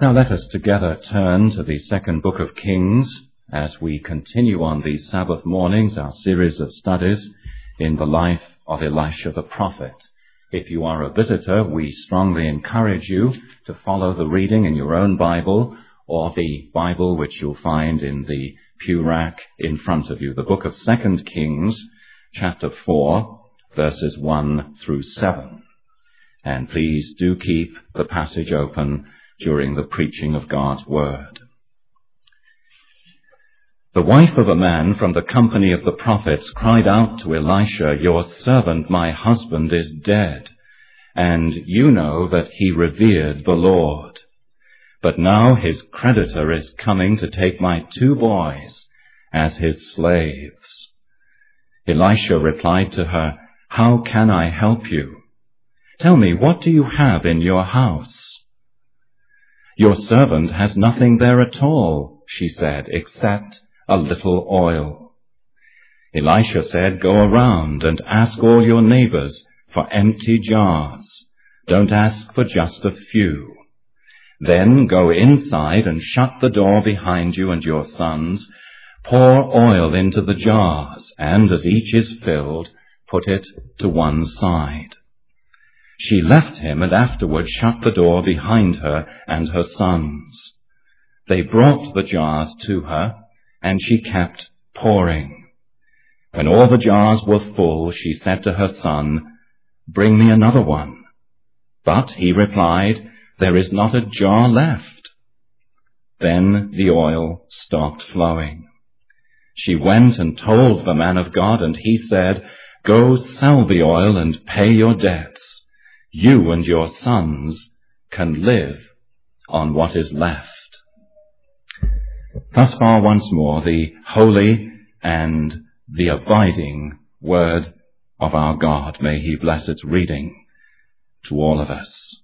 Now let us together turn to the second book of Kings as we continue on these Sabbath mornings, our series of studies in the life of Elisha the prophet. If you are a visitor, we strongly encourage you to follow the reading in your own Bible or the Bible which you'll find in the pew rack in front of you. The book of 2 Kings, chapter 4, verses 1 through 7. And please do keep the passage open during the preaching of God's word. The wife of a man from the company of the prophets cried out to Elisha, "Your servant, my husband, is dead, and you know that he revered the Lord. But now his creditor is coming to take my 2 boys as his slaves." Elisha replied to her, "How can I help you? Tell me, what do you have in your house?" "Your servant has nothing there at all," she said, "except a little oil." Elisha said, "Go around and ask all your neighbors for empty jars. Don't ask for just a few. Then go inside and shut the door behind you and your sons. Pour oil into the jars, and as each is filled, put it to one side." She left him and afterward shut the door behind her and her sons. They brought the jars to her, and she kept pouring. When all the jars were full, she said to her son, "Bring me another one." But he replied, "There is not a jar left." Then the oil stopped flowing. She went and told the man of God, and he said, "Go sell the oil and pay your debts. You and your sons can live on what is left." Thus far once more the holy and the abiding word of our God. May he bless its reading to all of us.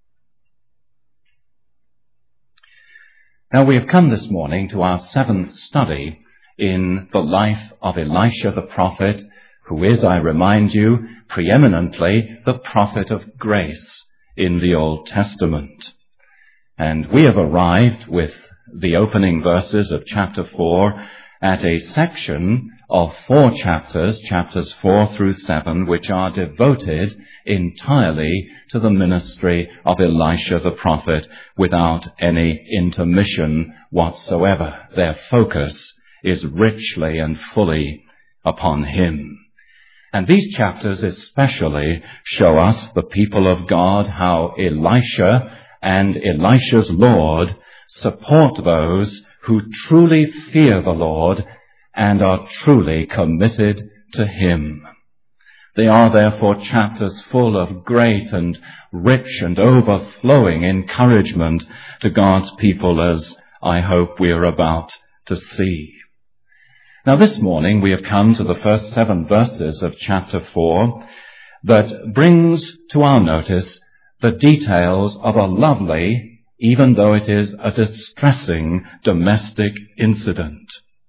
Now we have come this morning to our 7th study in the life of Elisha the prophet, who is, I remind you, preeminently the prophet of grace in the Old Testament. And we have arrived with the opening verses of chapter 4 at a section of 4 chapters, chapters 4 through 7, which are devoted entirely to the ministry of Elisha the prophet without any intermission whatsoever. Their focus is richly and fully upon him. And these chapters especially show us, the people of God, how Elisha and Elisha's Lord support those who truly fear the Lord and are truly committed to him. They are therefore chapters full of great and rich and overflowing encouragement to God's people, as I hope we are about to see. Now this morning we have come to the first 7 verses of chapter 4 that brings to our notice the details of a lovely, even though it is a distressing, domestic incident.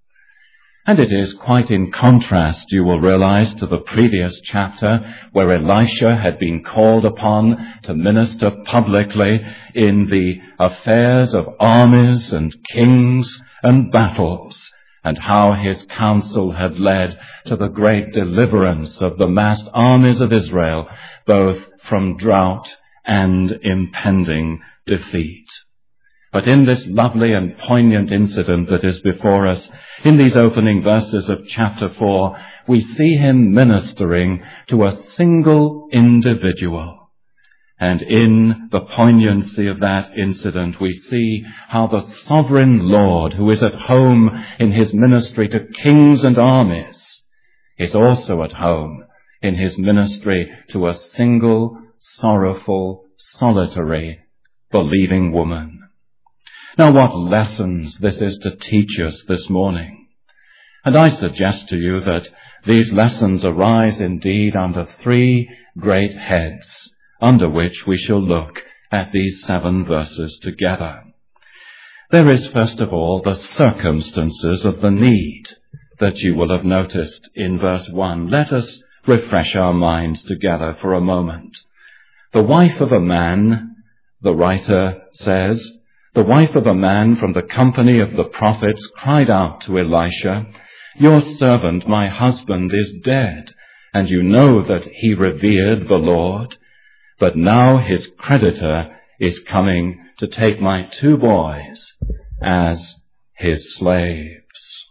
And it is quite in contrast, you will realize, to the previous chapter where Elisha had been called upon to minister publicly in the affairs of armies and kings and battles, and how his counsel had led to the great deliverance of the massed armies of Israel, both from drought and impending defeat. But in this lovely and poignant incident that is before us, in these opening verses of chapter 4, we see him ministering to a single individual. And in the poignancy of that incident, we see how the sovereign Lord, who is at home in his ministry to kings and armies, is also at home in his ministry to a single, sorrowful, solitary, believing woman. Now what lessons this is to teach us this morning. And I suggest to you that these lessons arise indeed under 3 great heads, under which we shall look at these 7 verses together. There is, first of all, the circumstances of the need that you will have noticed in verse 1. Let us refresh our minds together for a moment. The wife of a man, the writer says, the wife of a man from the company of the prophets cried out to Elisha, "Your servant, my husband, is dead, and you know that he revered the Lord. But now his creditor is coming to take my 2 boys as his slaves."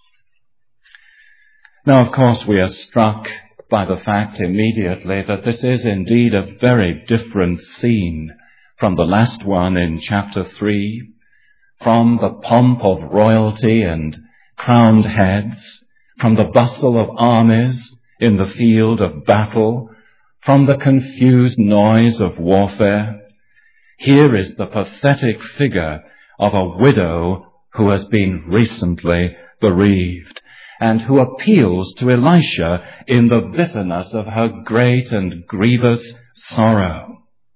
Now, of course, we are struck by the fact immediately that this is indeed a very different scene from the last one in chapter 3, from the pomp of royalty and crowned heads, from the bustle of armies in the field of battle, from the confused noise of warfare. Here is the pathetic figure of a widow who has been recently bereaved, and who appeals to Elisha in the bitterness of her great and grievous sorrow.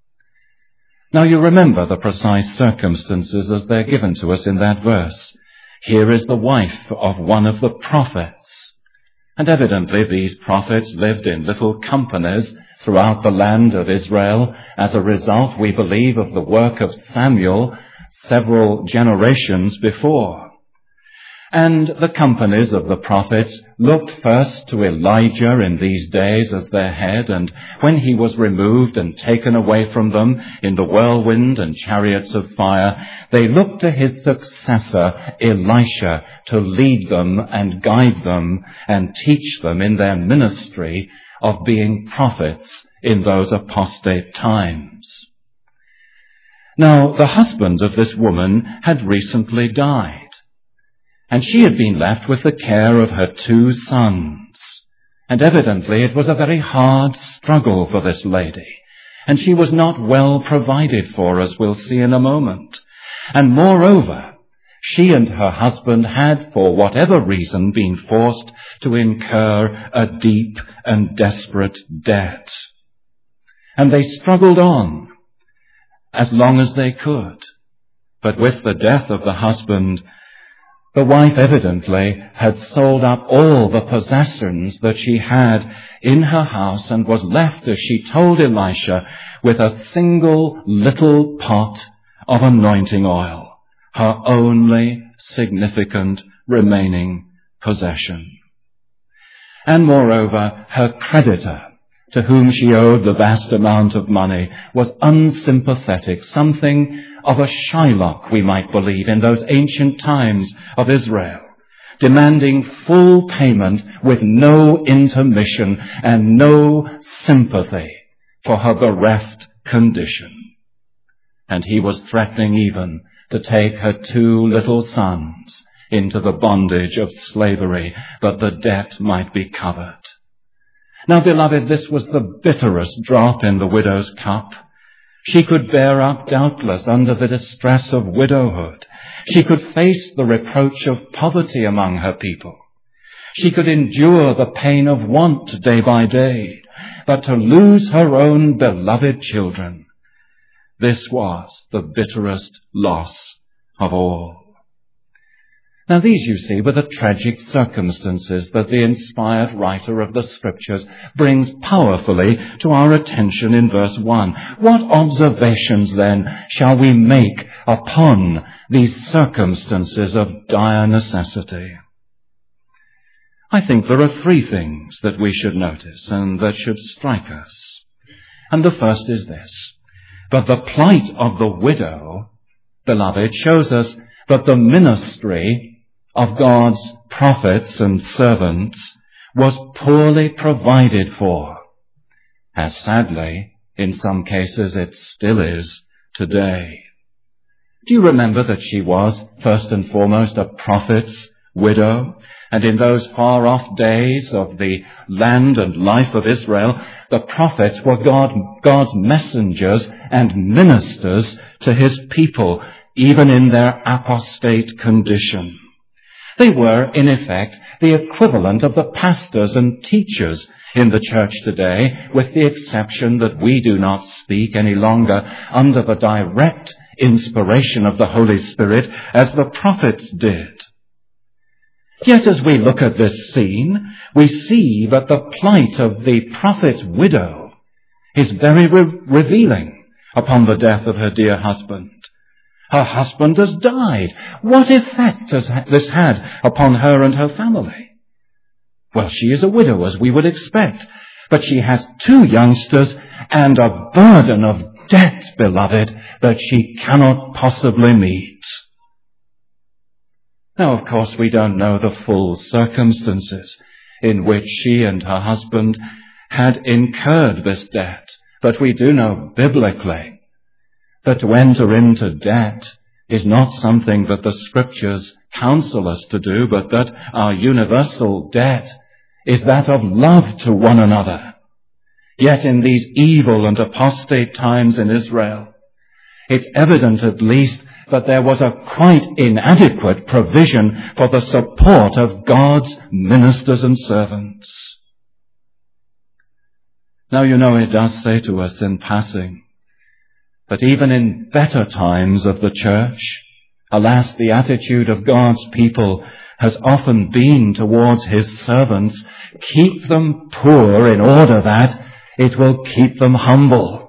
Now you remember the precise circumstances as they're given to us in that verse. Here is the wife of one of the prophets. And evidently these prophets lived in little companies throughout the land of Israel as a result, we believe, of the work of Samuel several generations before. And the companies of the prophets looked first to Elijah in these days as their head, and when he was removed and taken away from them in the whirlwind and chariots of fire, they looked to his successor, Elisha, to lead them and guide them and teach them in their ministry of being prophets in those apostate times. Now, the husband of this woman had recently died, and she had been left with the care of her 2 sons. And evidently it was a very hard struggle for this lady, and she was not well provided for, as we'll see in a moment. And moreover, she and her husband had, for whatever reason, been forced to incur a deep and desperate debt. And they struggled on as long as they could. But with the death of the husband, the wife evidently had sold up all the possessions that she had in her house and was left, as she told Elisha, with a single little pot of anointing oil, her only significant remaining possession. And moreover, her creditor, to whom she owed the vast amount of money, was unsympathetic, something of a Shylock, we might believe, in those ancient times of Israel, demanding full payment with no intermission and no sympathy for her bereft condition. And he was threatening even to take her 2 little sons into the bondage of slavery, that the debt might be covered. Now, beloved, this was the bitterest drop in the widow's cup. She could bear up, doubtless, under the distress of widowhood. She could face the reproach of poverty among her people. She could endure the pain of want day by day. But to lose her own beloved children, this was the bitterest loss of all. Now these, you see, were the tragic circumstances that the inspired writer of the Scriptures brings powerfully to our attention in verse 1. What observations, then, shall we make upon these circumstances of dire necessity? I think there are 3 things that we should notice and that should strike us. And the first is this: but the plight of the widow, beloved, shows us that the ministry of God's prophets and servants was poorly provided for, as sadly, in some cases, it still is today. Do you remember that she was, first and foremost, a prophet's widow? And in those far-off days of the land and life of Israel, the prophets were God's messengers and ministers to his people, even in their apostate condition. They were, in effect, the equivalent of the pastors and teachers in the church today, with the exception that we do not speak any longer under the direct inspiration of the Holy Spirit as the prophets did. Yet as we look at this scene, we see that the plight of the prophet's widow is very revealing upon the death of her dear husband. Her husband has died. What effect has this had upon her and her family? Well, she is a widow, as we would expect, but she has 2 youngsters and a burden of debt, beloved, that she cannot possibly meet. Now, of course, we don't know the full circumstances in which she and her husband had incurred this debt, but we do know biblically that to enter into debt is not something that the Scriptures counsel us to do, but that our universal debt is that of love to one another. Yet in these evil and apostate times in Israel, it's evident at least that there was a quite inadequate provision for the support of God's ministers and servants. Now, you know, it does say to us in passing that even in better times of the church, alas, the attitude of God's people has often been towards his servants, keep them poor in order that it will keep them humble.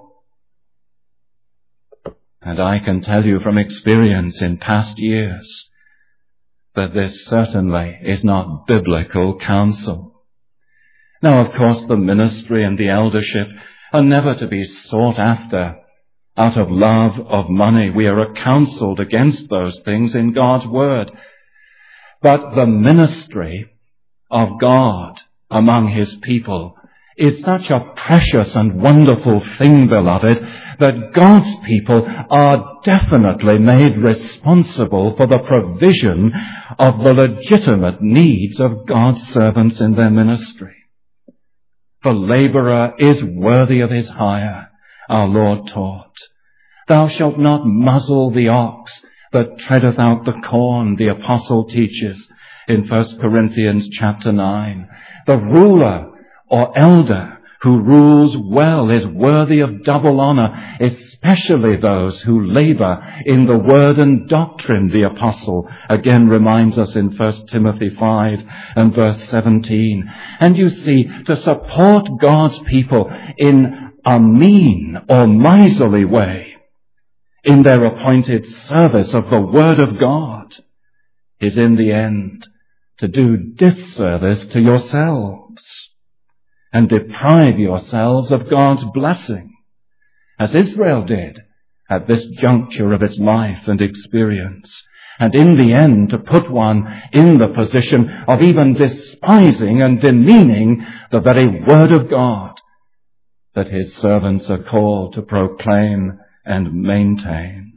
And I can tell you from experience in past years that this certainly is not biblical counsel. Now, of course, the ministry and the eldership are never to be sought after out of love of money. We are counseled against those things in God's Word. But the ministry of God among his people is such a precious and wonderful thing, beloved, that God's people are definitely made responsible for the provision of the legitimate needs of God's servants in their ministry. The laborer is worthy of his hire, our Lord taught. Thou shalt not muzzle the ox that treadeth out the corn, the apostle teaches in 1 Corinthians chapter 9. The ruler or elder who rules well is worthy of double honor, especially those who labor in the word and doctrine, the apostle again reminds us in 1 Timothy 5 and verse 17. And you see, to support God's people in a mean or miserly way in their appointed service of the Word of God is in the end to do disservice to yourselves and deprive yourselves of God's blessing, as Israel did at this juncture of its life and experience, and in the end to put one in the position of even despising and demeaning the very Word of God that his servants are called to proclaim and maintain.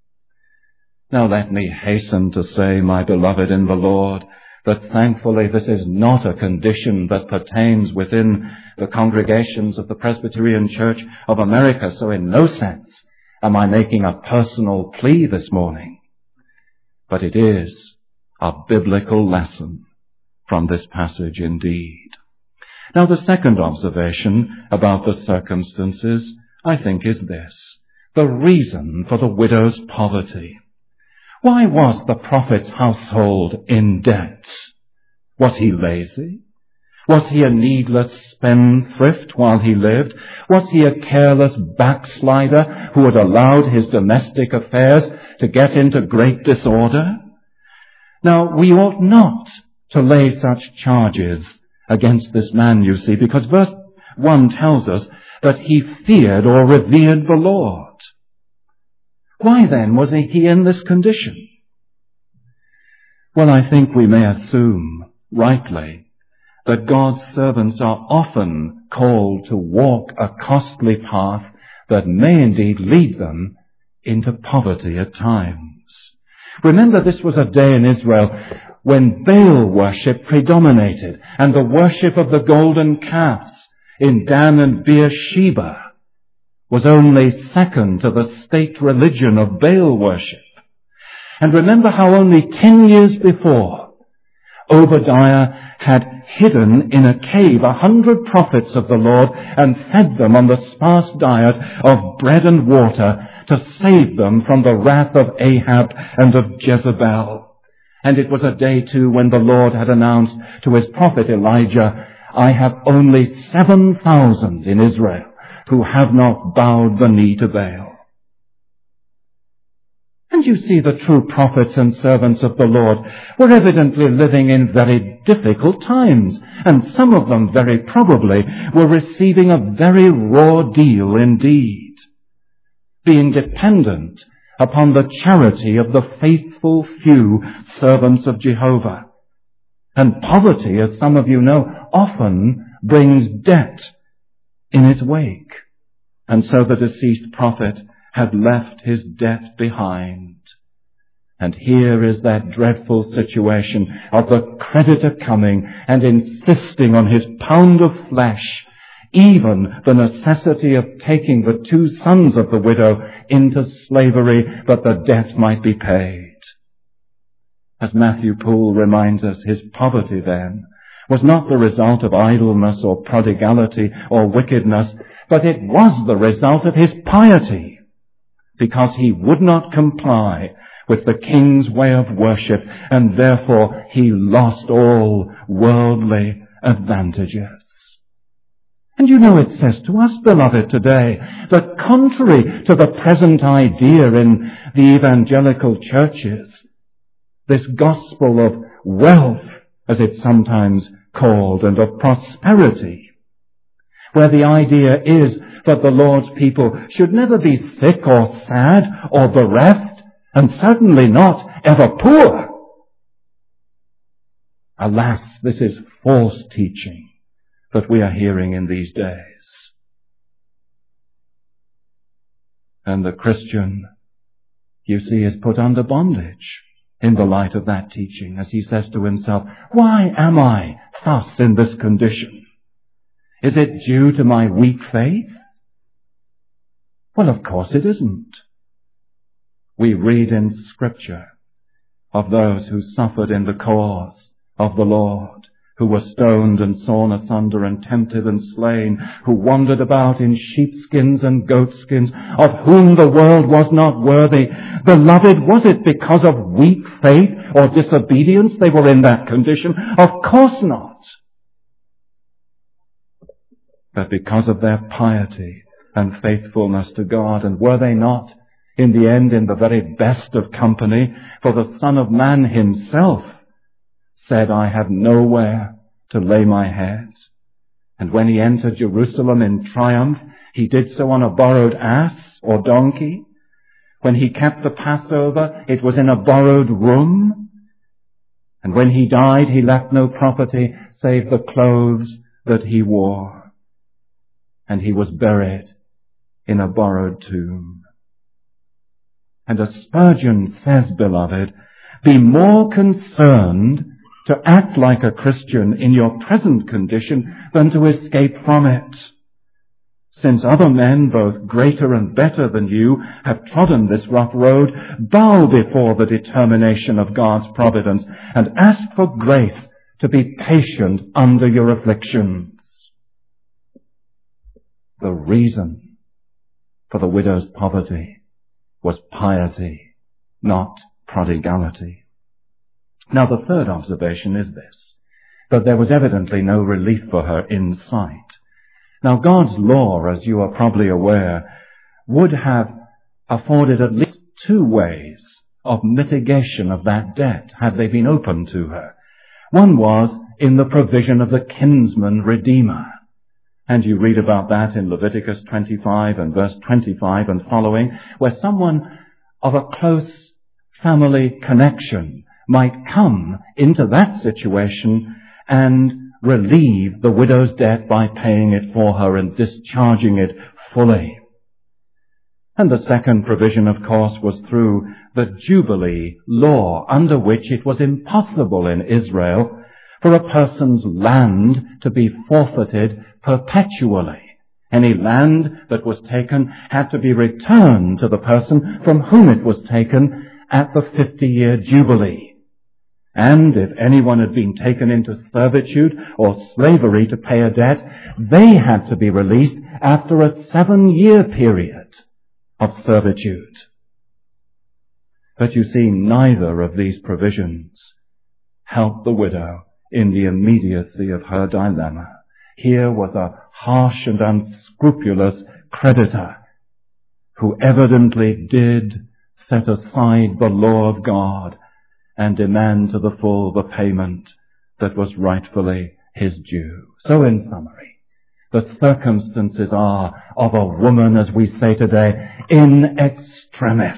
Now let me hasten to say, my beloved in the Lord, that thankfully this is not a condition that pertains within the congregations of the Presbyterian Church of America, so in no sense am I making a personal plea this morning. But it is a biblical lesson from this passage indeed. Now the second observation about the circumstances, I think, is this: the reason for the widow's poverty. Why was the prophet's household in debt? Was he lazy? Was he a needless spendthrift while he lived? Was he a careless backslider who had allowed his domestic affairs to get into great disorder? Now, we ought not to lay such charges against this man, you see, because verse 1 tells us that he feared or revered the Lord. Why then was he in this condition? Well, I think we may assume, rightly, that God's servants are often called to walk a costly path that may indeed lead them into poverty at times. Remember, this was a day in Israel when Baal worship predominated and the worship of the golden calves in Dan and Beersheba was only second to the state religion of Baal worship. And remember how only 10 years before, Obadiah had hidden in a cave 100 prophets of the Lord and fed them on the sparse diet of bread and water to save them from the wrath of Ahab and of Jezebel. And it was a day, too, when the Lord had announced to his prophet Elijah, I have only 7,000 in Israel who have not bowed the knee to Baal. And And you see, the true prophets and servants of the Lord were evidently living in very difficult times, and some of them very probably were receiving a very raw deal indeed, being dependent upon the charity of the faithful few servants of Jehovah. And poverty, as some of you know, often brings debt in its wake. And so the deceased prophet had left his debt behind. And here is that dreadful situation of the creditor coming and insisting on his pound of flesh, even the necessity of taking the 2 sons of the widow into slavery that the debt might be paid. As Matthew Poole reminds us, his poverty then was not the result of idleness or prodigality or wickedness, but it was the result of his piety, because he would not comply with the king's way of worship, and therefore he lost all worldly advantages. And you know, it says to us, beloved, today, that contrary to the present idea in the evangelical churches, this gospel of wealth, as it's sometimes called, and of prosperity, where the idea is that the Lord's people should never be sick or sad or bereft, and certainly not ever poor. Alas, this is false teaching that we are hearing in these days. And the Christian, you see, is put under bondage in the light of that teaching, as he says to himself, why am I thus in this condition? Is it due to my weak faith? Well, of course it isn't. We read in Scripture of those who suffered in the cause of the Lord, who were stoned and sawn asunder and tempted and slain, who wandered about in sheepskins and goatskins, of whom the world was not worthy. Beloved, was it because of weak faith or disobedience they were in that condition? Of course not. But because of their piety and faithfulness to God. And were they not, in the end, in the very best of company? For the Son of Man himself said, I have nowhere to lay my head. And when he entered Jerusalem in triumph, he did so on a borrowed ass or donkey. When he kept the Passover, it was in a borrowed room. And when he died, he left no property save the clothes that he wore. And he was buried in a borrowed tomb. And as Spurgeon says, beloved, be more concerned to act like a Christian in your present condition than to escape from it. Since other men, both greater and better than you, have trodden this rough road, bow before the determination of God's providence and ask for grace to be patient under your afflictions. The reason for the widow's poverty was piety, not prodigality. Now, the third observation is this, that there was evidently no relief for her in sight. Now, God's law, as you are probably aware, would have afforded at least 2 ways of mitigation of that debt had they been open to her. One was in the provision of the kinsman redeemer. And you read about that in Leviticus 25 and verse 25 and following, where someone of a close family connection might come into that situation and relieve the widow's debt by paying it for her and discharging it fully. And the second provision, of course, was through the Jubilee law, under which it was impossible in Israel for a person's land to be forfeited perpetually. Any land that was taken had to be returned to the person from whom it was taken at the 50-year Jubilee. And if anyone had been taken into servitude or slavery to pay a debt, they had to be released after a 7-year period of servitude. But you see, neither of these provisions helped the widow in the immediacy of her dilemma. Here was a harsh and unscrupulous creditor who evidently did set aside the law of God and demand to the full the payment that was rightfully his due. So in summary, the circumstances are of a woman, as we say today, in extremis.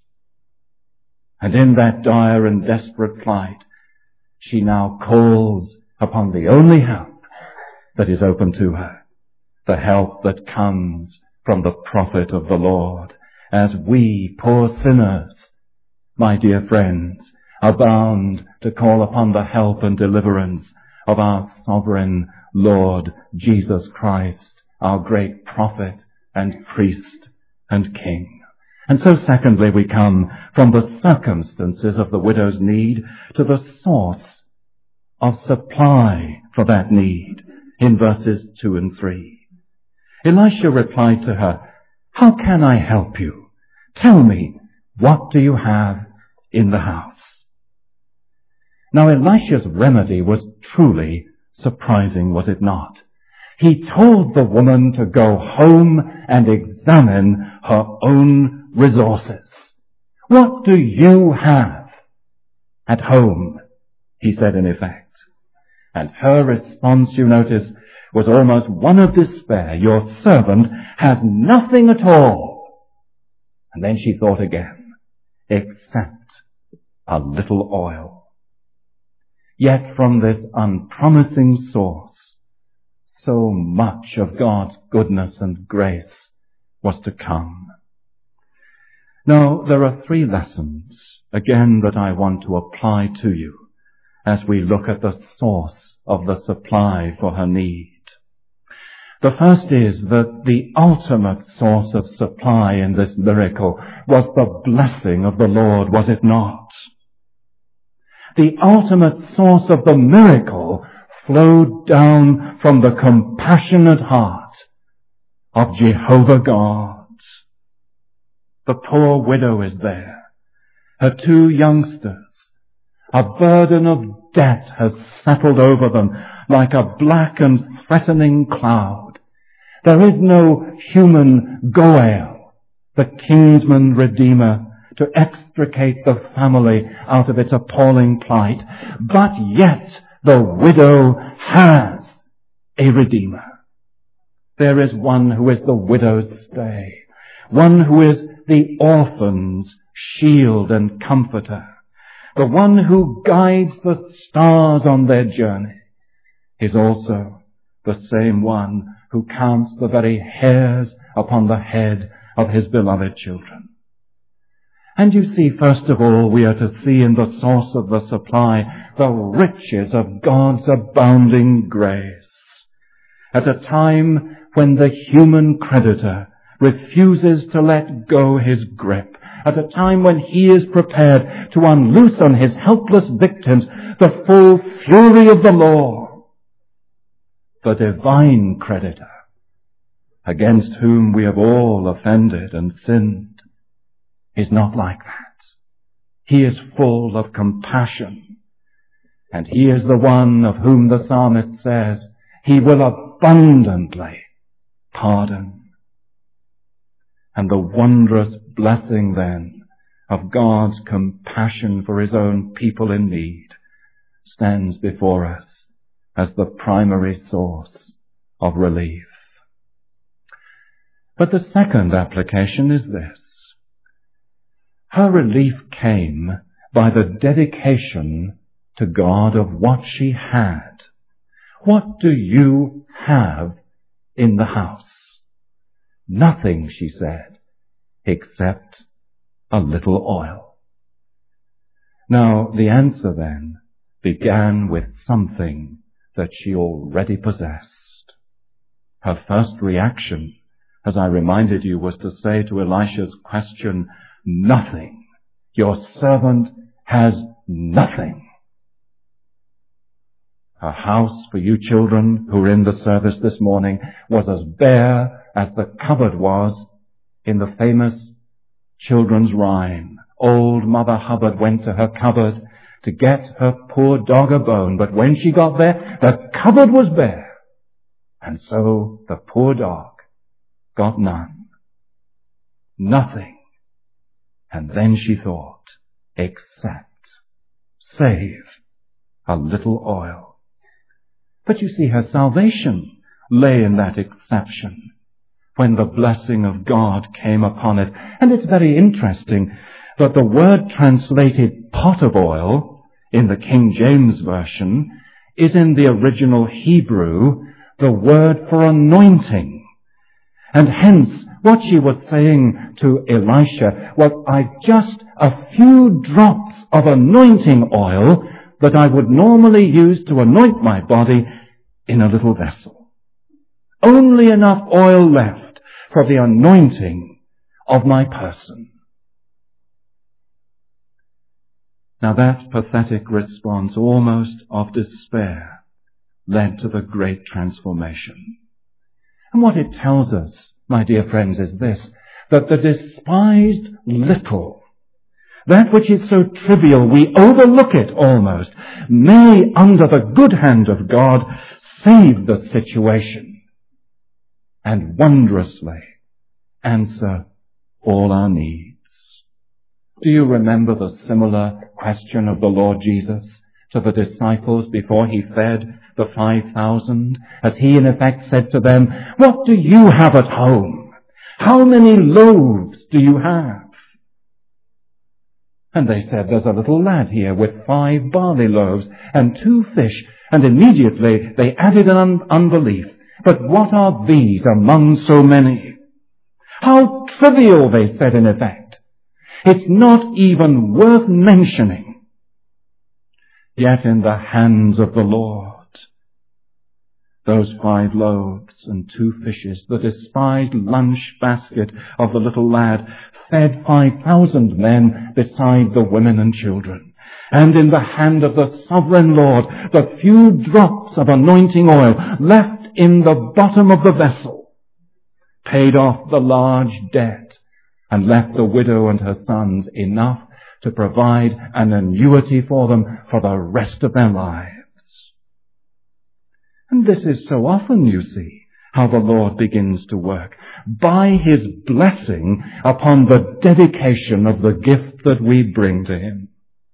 And in that dire and desperate plight, she now calls upon the only help that is open to her, the help that comes from the prophet of the Lord, as we, poor sinners, my dear friends, are bound to call upon the help and deliverance of our sovereign Lord Jesus Christ, our great prophet and priest and king. And so secondly, we come from the circumstances of the widow's need to the source of supply for that need in verses 2 and 3. Elisha replied to her, "How can I help you? Tell me, what do you have in the house?" Now Elisha's remedy was truly surprising, was it not? He told the woman to go home and examine her own resources. "What do you have at home?" he said in effect. And her response, you notice, was almost one of despair. "Your servant has nothing at all." And then she thought again, "except a little oil." Yet from this unpromising source, so much of God's goodness and grace was to come. Now, there are 3 lessons, again, that I want to apply to you as we look at the source of the supply for her need. The first is that the ultimate source of supply in this miracle was the blessing of the Lord, was it not? The ultimate source of the miracle flowed down from the compassionate heart of Jehovah God. The poor widow is there, her 2 youngsters. A burden of debt has settled over them like a black and threatening cloud. There is no human Goel, the kinsman redeemer, to extricate the family out of its appalling plight. But yet the widow has a redeemer. There is one who is the widow's stay, one who is the orphan's shield and comforter, the one who guides the stars on their journey, is also the same one who counts the very hairs upon the head of his beloved children. And you see, first of all, we are to see in the source of the supply the riches of God's abounding grace. At a time when the human creditor refuses to let go his grip, at a time when he is prepared to unloose on his helpless victims the full fury of the law, the divine creditor, against whom we have all offended and sinned, is not like that. He is full of compassion, and he is the one of whom the psalmist says, "He will abundantly pardon." And the wondrous blessing then of God's compassion for his own people in need stands before us as the primary source of relief. But the second application is this. Her relief came by the dedication to God of what she had. "What do you have in the house?" "Nothing," she said, "except a little oil." Now, the answer then began with something that she already possessed. Her first reaction, as I reminded you, was to say to Elisha's question, "Nothing. Your servant has nothing." Her house, for you children who were in the service this morning, was as bare as the cupboard was in the famous children's rhyme. Old Mother Hubbard went to her cupboard to get her poor dog a bone, but when she got there, the cupboard was bare, and so the poor dog got none. Nothing And then she thought, except, save a little oil. But you see, her salvation lay in that exception, when the blessing of God came upon it. And it's very interesting that the word translated pot of oil in the King James Version is in the original Hebrew the word for anointing. And hence, what she was saying to Elisha was, I've just a few drops of anointing oil that I would normally use to anoint my body in a little vessel. Only enough oil left for the anointing of my person. Now that pathetic response, almost of despair, led to the great transformation. And what it tells us, my dear friends, is this, that the despised little, that which is so trivial we overlook it almost, may, under the good hand of God, save the situation and wondrously answer all our needs. Do you remember the similar question of the Lord Jesus to the disciples before he fed the 5,000, as he in effect said to them, what do you have at home? How many loaves do you have? And they said, there's a little lad here with 5 barley loaves and 2 fish. And immediately they added an unbelief. But what are these among so many? How trivial, they said in effect. It's not even worth mentioning. Yet in the hands of the Lord, those 5 loaves and 2 fishes, the despised lunch basket of the little lad, fed 5,000 men beside the women and children. And in the hand of the sovereign Lord, the few drops of anointing oil left in the bottom of the vessel paid off the large debt and left the widow and her sons enough to provide an annuity for them for the rest of their lives. And this is so often, you see, how the Lord begins to work, by his blessing upon the dedication of the gift that we bring to him.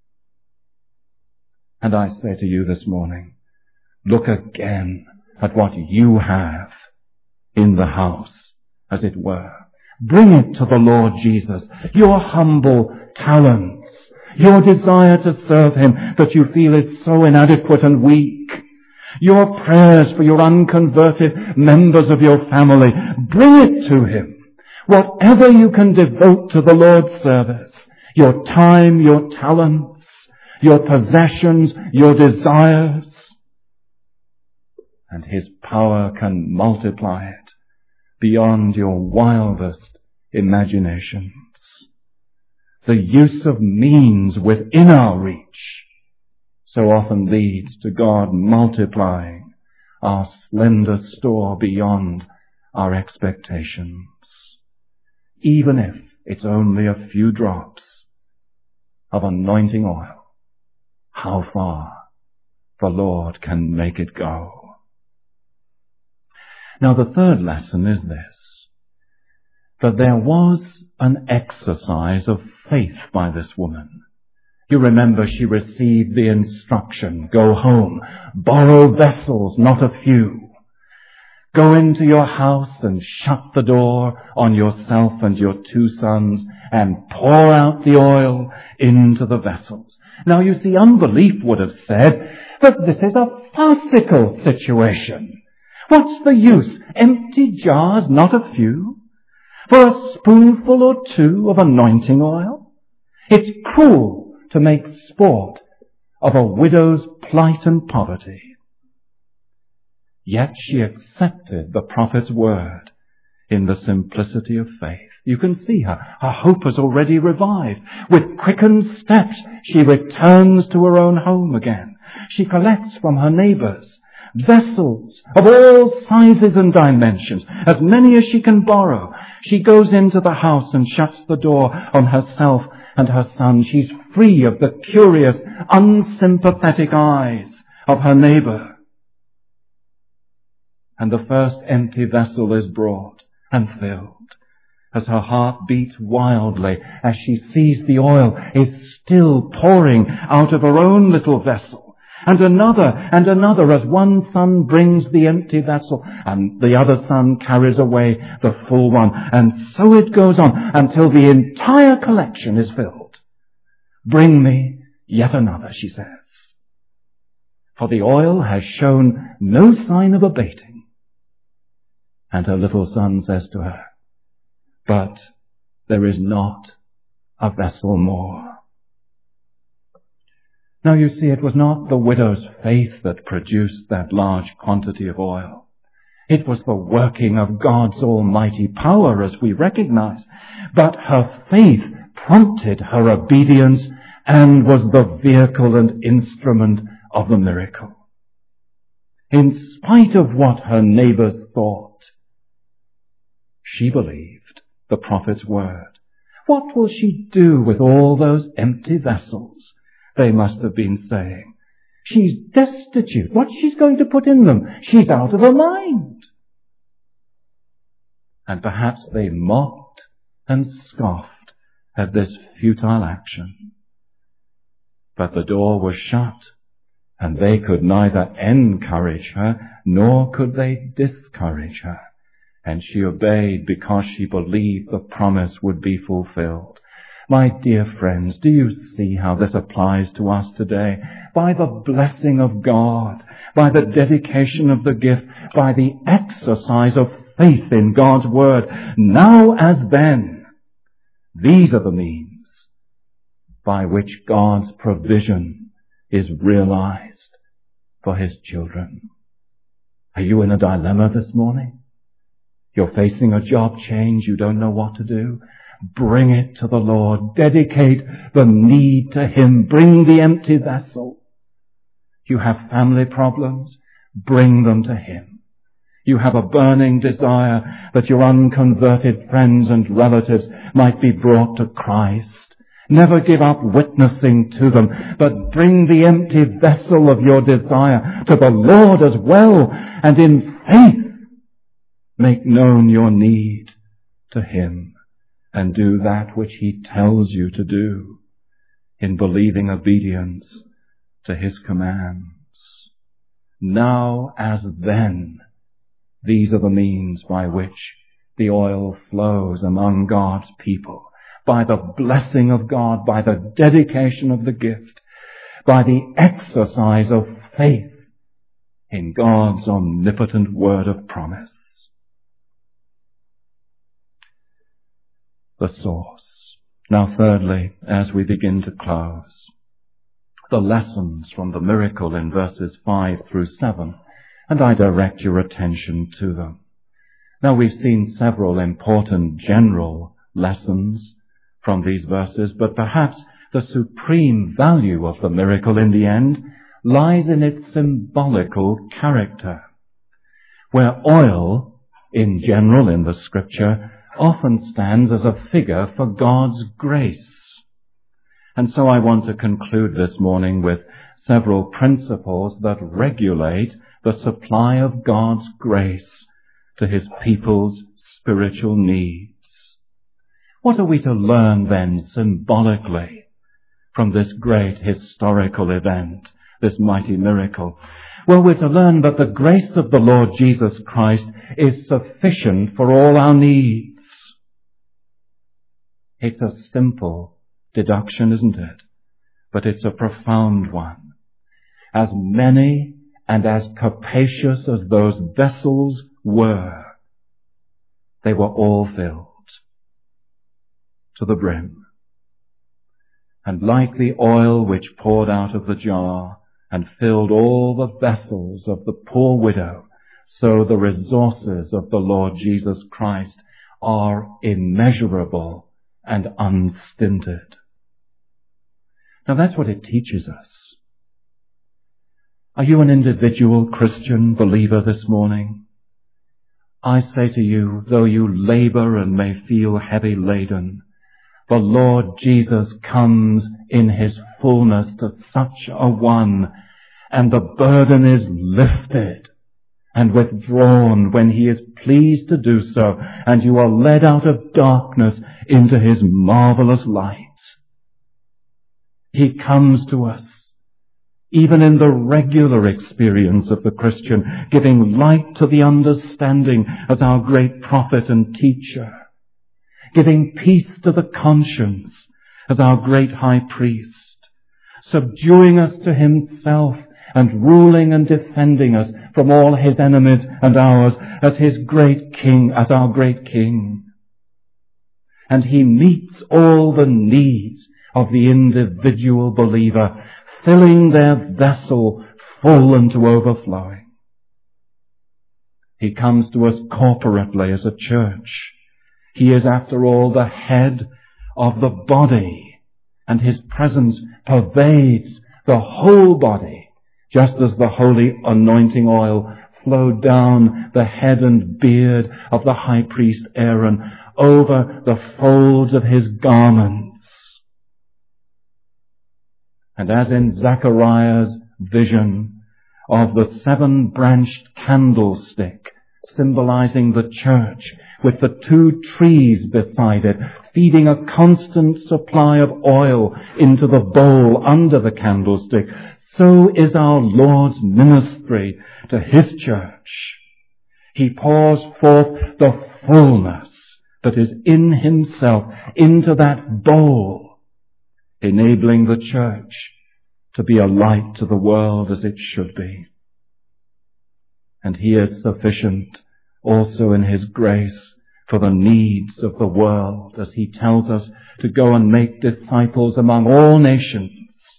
And I say to you this morning, look again at what you have in the house, as it were. Bring it to the Lord Jesus, your humble talents, your desire to serve him that you feel is so inadequate and weak, your prayers for your unconverted members of your family. Bring it to him. Whatever you can devote to the Lord's service, your time, your talents, your possessions, your desires, and his power can multiply it beyond your wildest imaginations. The use of means within our reach so often leads to God multiplying our slender store beyond our expectations, even if it's only a few drops of anointing oil. How far the Lord can make it go. Now the third lesson is this, that there was an exercise of faith by this woman. You remember she received the instruction, go home, borrow vessels, not a few. Go into your house and shut the door on yourself and your 2 sons and pour out the oil into the vessels. Now you see, unbelief would have said that this is a farcical situation. What's the use? Empty jars, not a few, for a spoonful or 2 of anointing oil? It's cruel to make sport of a widow's plight and poverty. Yet she accepted the prophet's word in the simplicity of faith. You can see her. Her hope has already revived. With quickened steps, she returns to her own home again. She collects from her neighbors vessels of all sizes and dimensions, as many as she can borrow. She goes into the house and shuts the door on herself and her son. She's free of the curious, unsympathetic eyes of her neighbor. And the first empty vessel is brought and filled. as her heart beats wildly as she sees the oil is still pouring out of her own little vessel. And another as one son brings the empty vessel and the other son carries away the full one. And so it goes on until the entire collection is filled. Bring me yet another, she says. For the oil has shown no sign of abating. And her little son says to her, but there is not a vessel more. Now you see, it was not the widow's faith that produced that large quantity of oil. It was the working of God's almighty power, as we recognize. But her faith prompted her obedience and was the vehicle and instrument of the miracle. In spite of what her neighbors thought, she believed the prophet's word. What will she do with all those empty vessels? They must have been saying. She's destitute. What's she going to put in them? She's out of her mind. And perhaps they mocked and scoffed at this futile action. But the door was shut, and they could neither encourage her, nor could they discourage her. And she obeyed because she believed the promise would be fulfilled. My dear friends, do you see how this applies to us today? By the blessing of God, by the dedication of the gift, by the exercise of faith in God's word, now as then, these are the means by which God's provision is realized for his children. Are you in a dilemma this morning? You're facing a job change, you don't know what to do. Bring it to the Lord. Dedicate the need to him. Bring the empty vessel. You have family problems. Bring them to him. You have a burning desire that your unconverted friends and relatives might be brought to Christ. Never give up witnessing to them, but bring the empty vessel of your desire to the Lord as well, and in faith make known your need to him. And do that which he tells you to do in believing obedience to his commands. Now as then, these are the means by which the oil flows among God's people. By the blessing of God, by the dedication of the gift, by the exercise of faith in God's omnipotent word of promise. The source. Now thirdly, as we begin to close, the lessons from the miracle in verses 5 through 7, and I direct your attention to them. Now we've seen several important general lessons from these verses, but perhaps the supreme value of the miracle in the end lies in its symbolical character, where oil, in general in the scripture, often stands as a figure for God's grace. And so I want to conclude this morning with several principles that regulate the supply of God's grace to his people's spiritual needs. What are we to learn then symbolically from this great historical event, this mighty miracle? Well, we're to learn that the grace of the Lord Jesus Christ is sufficient for all our needs. It's a simple deduction, isn't it? But it's a profound one. As many and as capacious as those vessels were, they were all filled to the brim. And like the oil which poured out of the jar and filled all the vessels of the poor widow, so the resources of the Lord Jesus Christ are immeasurable and unstinted. Now that's what it teaches us. Are you an individual Christian believer this morning? I say to you, though you labor and may feel heavy laden, the Lord Jesus comes in his fullness to such a one, and the burden is lifted, and withdrawn when he is pleased to do so, and you are led out of darkness into his marvelous light. He comes to us, even in the regular experience of the Christian, giving light to the understanding as our great prophet and teacher, giving peace to the conscience as our great high priest, subduing us to himself and ruling and defending us from all his enemies and ours as his great king, as our great king. And he meets all the needs of the individual believer, filling their vessel full and to overflowing. He comes to us corporately as a church. He is, after all, the head of the body, and his presence pervades the whole body, just as the holy anointing oil flowed down the head and beard of the high priest Aaron over the folds of his garments. And as in Zechariah's vision of the 7-branched candlestick symbolizing the church, with the 2 trees beside it, feeding a constant supply of oil into the bowl under the candlestick, so is our Lord's ministry to his church. He pours forth the fullness that is in himself into that bowl, enabling the church to be a light to the world as it should be. And he is sufficient also in his grace for the needs of the world, as he tells us to go and make disciples among all nations.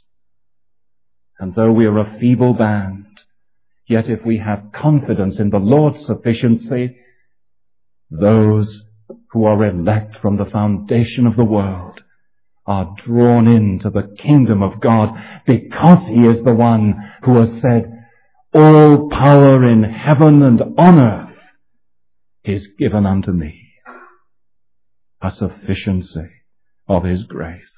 And though we are a feeble band, yet if we have confidence in the Lord's sufficiency, those who are elect from the foundation of the world are drawn into the kingdom of God, because he is the one who has said, all power in heaven and on earth is given unto me. A sufficiency of his grace.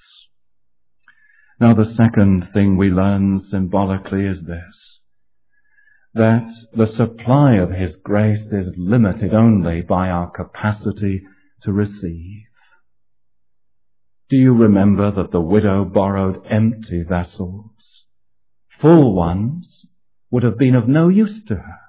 Now the second thing we learn symbolically is this, that the supply of his grace is limited only by our capacity to receive. Do you remember that the widow borrowed empty vessels? Full ones would have been of no use to her.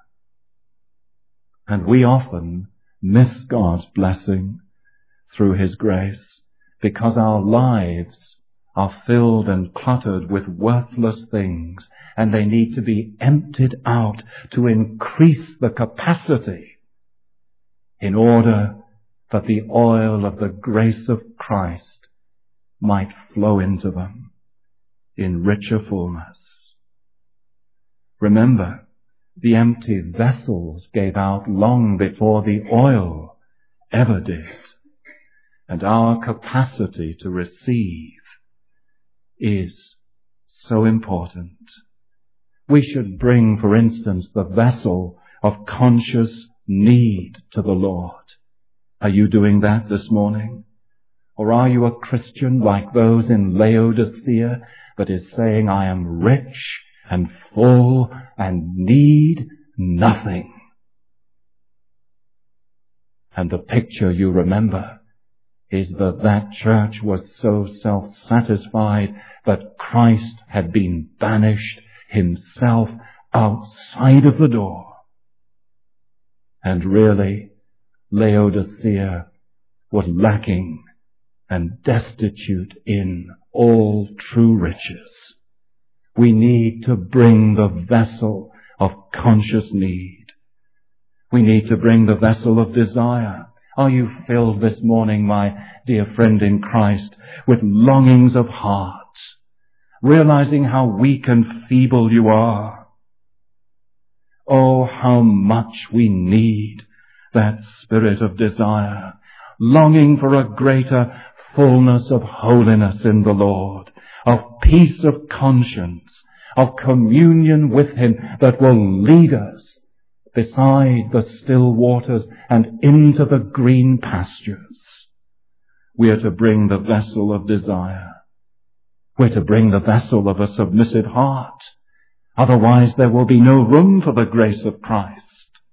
And we often miss God's blessing through his grace because our lives are filled and cluttered with worthless things, and they need to be emptied out to increase the capacity in order that the oil of the grace of Christ might flow into them in richer fullness. Remember, the empty vessels gave out long before the oil ever did. And our capacity to receive is so important. We should bring, for instance, the vessel of conscious need to the Lord. Are you doing that this morning? Or are you a Christian like those in Laodicea that is saying, I am rich and full and need nothing? And the picture you remember is that that church was so self-satisfied that Christ had been banished himself outside of the door. And really, Laodicea was lacking and destitute in all true riches. We need to bring the vessel of conscious need. We need to bring the vessel of desire. Are you filled this morning, my dear friend in Christ, with longings of heart, realizing how weak and feeble you are? Oh, how much we need that spirit of desire, longing for a greater fullness of holiness in the Lord, of peace of conscience, of communion with him that will lead us beside the still waters and into the green pastures. We are to bring the vessel of desire. We're to bring the vessel of a submissive heart. Otherwise there will be no room for the grace of Christ.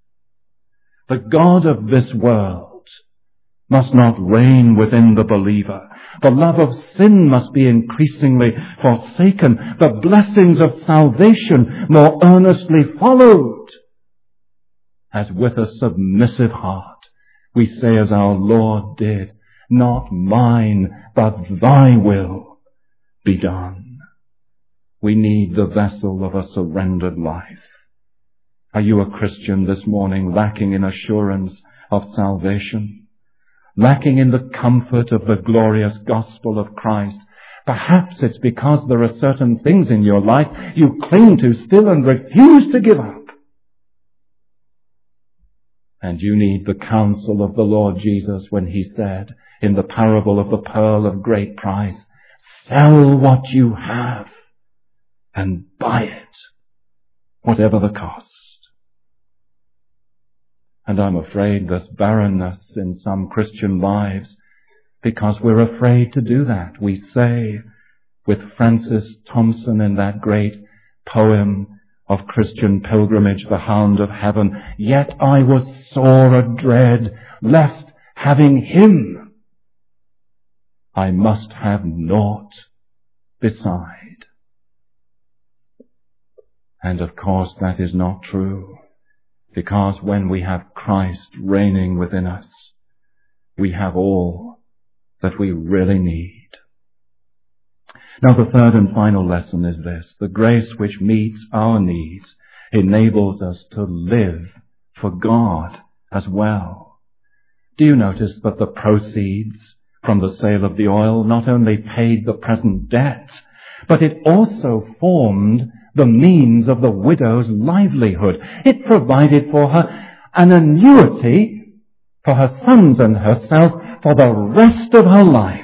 The God of this world must not reign within the believer. The love of sin must be increasingly forsaken, the blessings of salvation more earnestly followed, as with a submissive heart we say as our Lord did, not mine, but thy will be done. We need the vessel of a surrendered life. Are you a Christian this morning lacking in assurance of salvation? Lacking in the comfort of the glorious gospel of Christ? Perhaps it's because there are certain things in your life you cling to still and refuse to give up. And you need the counsel of the Lord Jesus when he said in the parable of the pearl of great price, sell what you have and buy it, whatever the cost. And I'm afraid there's barrenness in some Christian lives because we're afraid to do that. We say, with Francis Thompson in that great poem of Christian pilgrimage, The Hound of Heaven, yet I was sore adread, lest having him, I must have naught beside. And of course that is not true, because when we have Christ reigning within us, we have all that we really need. Now the third and final lesson is this: the grace which meets our needs enables us to live for God as well. Do you notice that the proceeds from the sale of the oil not only paid the present debt, but it also formed the means of the widow's livelihood? It provided for her an annuity for her sons and herself for the rest of her life.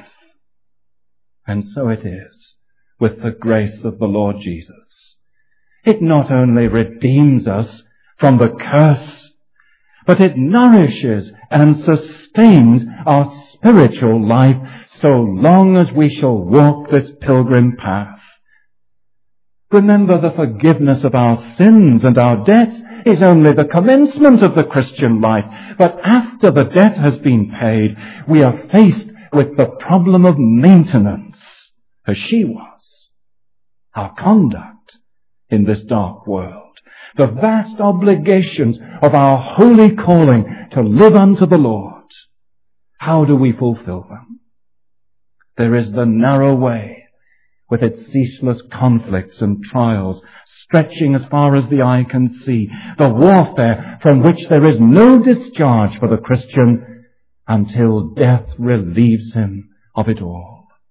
And so it is with the grace of the Lord Jesus. It not only redeems us from the curse, but it nourishes and sustains our spiritual life so long as we shall walk this pilgrim path. Remember, the forgiveness of our sins and our debts is only the commencement of the Christian life. But after the debt has been paid, we are faced with the problem of maintenance, as she was. Our conduct in this dark world, the vast obligations of our holy calling to live unto the Lord. How do we fulfill them? There is the narrow way, with its ceaseless conflicts and trials, stretching as far as the eye can see, the warfare from which there is no discharge for the Christian until death relieves him of it all.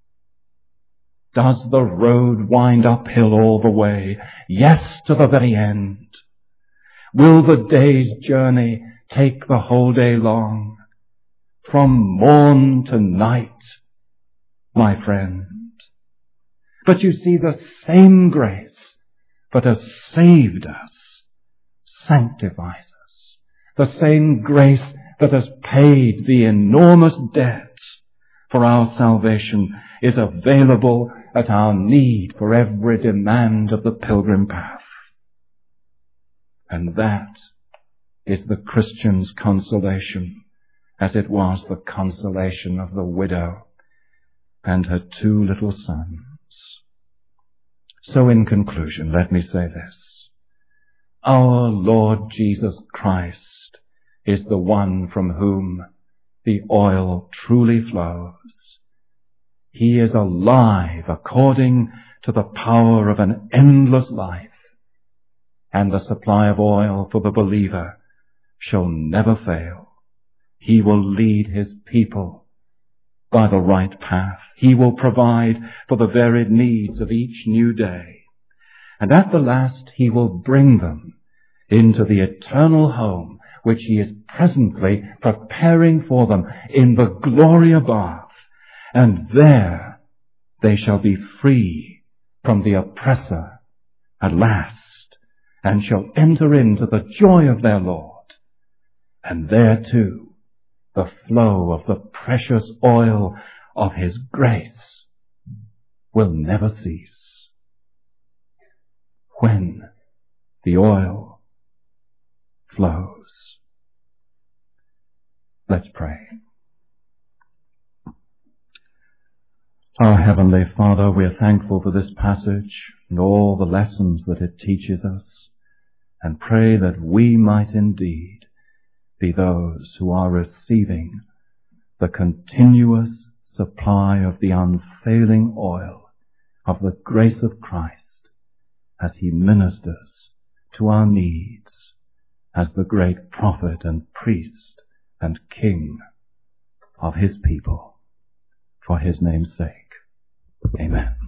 Does the road wind uphill all the way? Yes, to the very end. Will the day's journey take the whole day long? From morn to night, my friend. But you see, the same grace that has saved us sanctifies us. The same grace that has paid the enormous debt for our salvation is available at our need for every demand of the pilgrim path. And that is the Christian's consolation, as it was the consolation of the widow and her two little sons. So in conclusion, let me say this: our Lord Jesus Christ is the one from whom the oil truly flows. He is alive according to the power of an endless life, and the supply of oil for the believer shall never fail. He will lead his people by the right path. He will provide for the varied needs of each new day. And at the last, he will bring them into the eternal home which he is presently preparing for them in the glory above. And there they shall be free from the oppressor at last, and shall enter into the joy of their Lord. And there too, the flow of the precious oil of his grace will never cease. When the oil flows. Let's pray. Our Heavenly Father, we are thankful for this passage and all the lessons that it teaches us, and pray that we might indeed be those who are receiving the continuous supply of the unfailing oil of the grace of Christ as he ministers to our needs as the great prophet and priest and king of his people. For his name's sake. Amen.